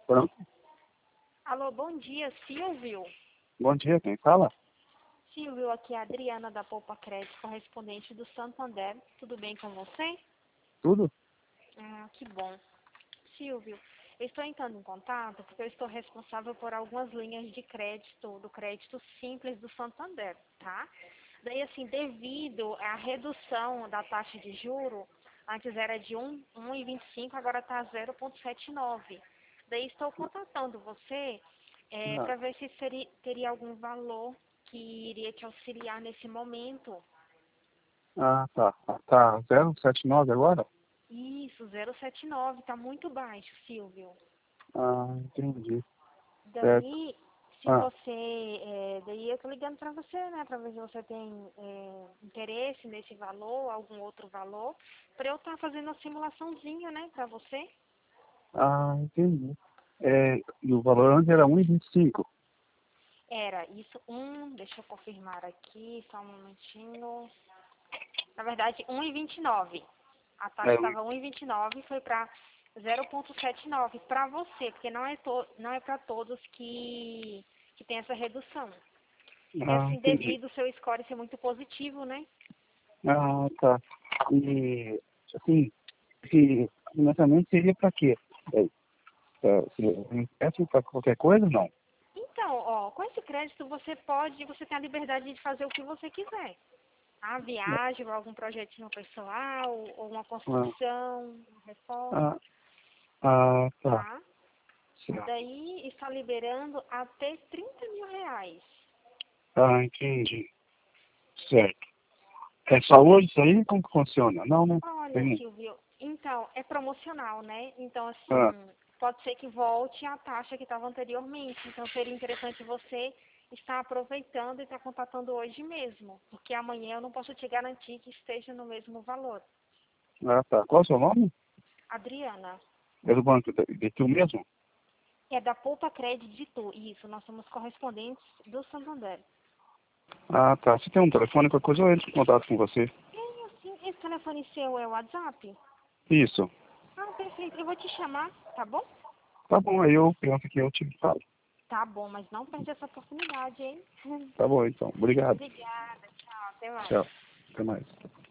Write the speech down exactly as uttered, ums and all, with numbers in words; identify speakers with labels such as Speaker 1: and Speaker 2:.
Speaker 1: Pronto.
Speaker 2: Alô, bom dia, Silvio.
Speaker 1: Bom dia, quem fala?
Speaker 2: Silvio, aqui é a Adriana da Poupa Crédito, correspondente do Santander. Tudo bem com você?
Speaker 1: Tudo?
Speaker 2: Ah, que bom. Silvio, eu estou entrando em contato porque eu estou responsável por algumas linhas de crédito, do crédito simples do Santander, tá? Daí, assim, devido à redução da taxa de juro, antes era de um vírgula vinte e cinco, agora está zero vírgula setenta e nove. Daí estou contatando você é,
Speaker 1: Ah,
Speaker 2: para ver se seria, teria algum valor que iria te auxiliar nesse momento.
Speaker 1: ah, tá. Ah, tá zero sete nove agora?
Speaker 2: Isso, zero vírgula setenta e nove, está muito baixo, Silvio.
Speaker 1: Ah, entendi. Certo.
Speaker 2: Daí, se
Speaker 1: Ah,
Speaker 2: você, é, daí eu tô ligando para você, né, para ver se você tem é, interesse nesse valor, algum outro valor, para eu estar fazendo uma simulaçãozinha, né, para você.
Speaker 1: ah, entendi. É, e o valor antes era um e vinte e cinco.
Speaker 2: Era isso, um, deixa eu confirmar aqui, só um momentinho. Na verdade, um vírgula vinte e nove. A taxa
Speaker 1: É,
Speaker 2: estava um vírgula vinte e nove e foi para zero vírgula setenta e nove para você, porque não é, to, não é para todos que, que tem essa redução. É
Speaker 1: ah,
Speaker 2: assim,
Speaker 1: entendi.
Speaker 2: devido ao seu score ser muito positivo, né?
Speaker 1: Ah, tá. E, assim, esse financiamento seria para quê? É, é, se- empréstimo para qualquer coisa ou não?
Speaker 2: Então, ó, com esse crédito você pode, você tem a liberdade de fazer o que você quiser. A viagem, ou algum projetinho pessoal, ou uma
Speaker 1: Ah,
Speaker 2: construção, uma reforma,
Speaker 1: ah, ah, tá.
Speaker 2: tá?
Speaker 1: Certo.
Speaker 2: Daí está liberando até trinta mil reais.
Speaker 1: Ah, entendi. Certo. É só hoje isso aí? Como que funciona? Não, né?
Speaker 2: Olha,
Speaker 1: Tem.
Speaker 2: Silvio, então, é promocional, né? Então,
Speaker 1: Ah,
Speaker 2: assim, pode ser que volte a taxa que estava anteriormente. Então, seria interessante você estar aproveitando e estar contatando hoje mesmo. Porque amanhã eu não posso te garantir que esteja no mesmo valor.
Speaker 1: ah, tá. Qual é o seu nome?
Speaker 2: Adriana,
Speaker 1: É do banco de, de tu mesmo?
Speaker 2: é da Poupa Crédito. Isso, nós somos correspondentes do Santander.
Speaker 1: Ah, tá. Se tem um telefone, qualquer coisa eu entro em contato com você.
Speaker 2: E assim, esse telefone seu é o WhatsApp?
Speaker 1: Isso.
Speaker 2: Ah, perfeito. Eu vou te chamar, tá bom?
Speaker 1: Tá bom, aí eu penso que eu te falo.
Speaker 2: Tá bom, mas não perde essa oportunidade, hein?
Speaker 1: Tá bom, então. Obrigado.
Speaker 2: Obrigada, tchau, até mais.
Speaker 1: Tchau. Até mais.